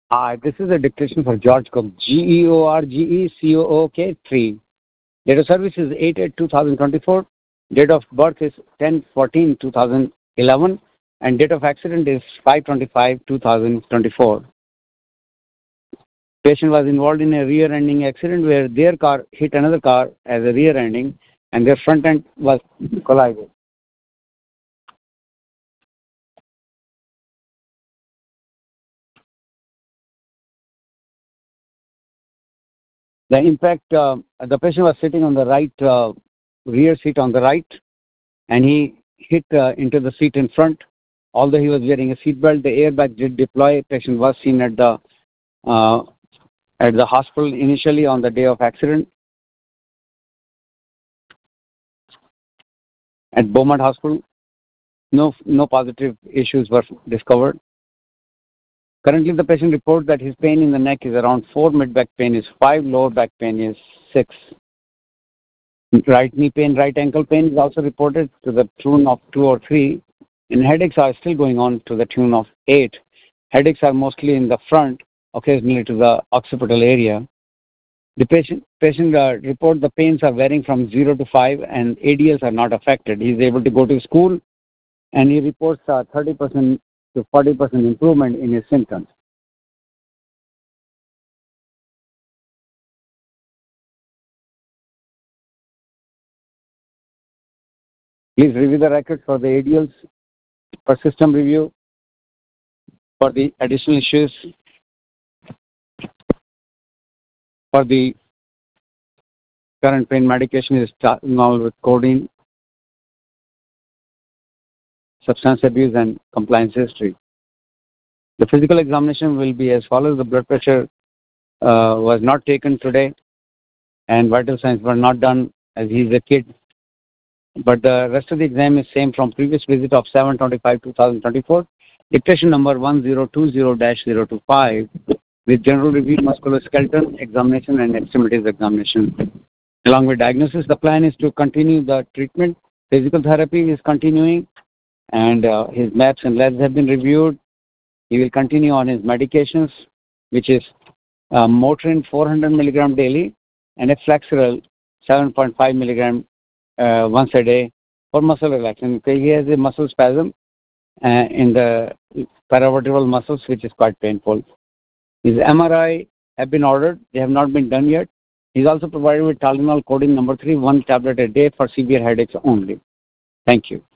Hi, this is a dictation for George Cook, Georgecook 3. Date of service is 8/8/2024. Date of birth is 10/14/2011. And date of accident is 5/25/2024. Patient was involved in a rear-ending accident where their car hit another car as a rear-ending and their front end was collided. The impact, the patient was sitting on the right, rear seat on the right, and he hit into the seat in front. Although he was wearing a seatbelt, the airbag did deploy. Patient was seen at the hospital initially on the day of accident at Beaumont Hospital. No positive issues were discovered. Currently, the patient reports that his pain in the neck is around 4, mid-back pain is 5, lower back pain is 6. Right knee pain, right ankle pain is also reported to the tune of 2 or 3, and headaches are still going on to the tune of 8. Headaches are mostly in the front, occasionally to the occipital area. The patient report the pains are varying from 0 to 5, and ADLs are not affected. He is able to go to school, and he reports 30% to 40% improvement in his symptoms. Please review the record for the ADLs for system review. For the additional issues, for the current pain medication is now with codeine, substance abuse, and compliance history. The physical examination will be as follows. The blood pressure was not taken today, and vital signs were not done as he is a kid. But the rest of the exam is same from previous visit of 7/25/2024. Dictation number 1020-025 with general review, musculoskeletal examination, and extremities examination. Along with diagnosis, the plan is to continue the treatment. Physical therapy is continuing, and his maps and labs have been reviewed. He will continue on his medications, which is Motrin 400 milligram daily and a Flexeril 7.5 milligram once a day for muscle relaxation. He has a muscle spasm in the paravertebral muscles, which is quite painful. His MRI have been ordered. They have not been done yet. He's also provided with Tylenol codeine number 3, 1 tablet a day for severe headaches only. Thank you.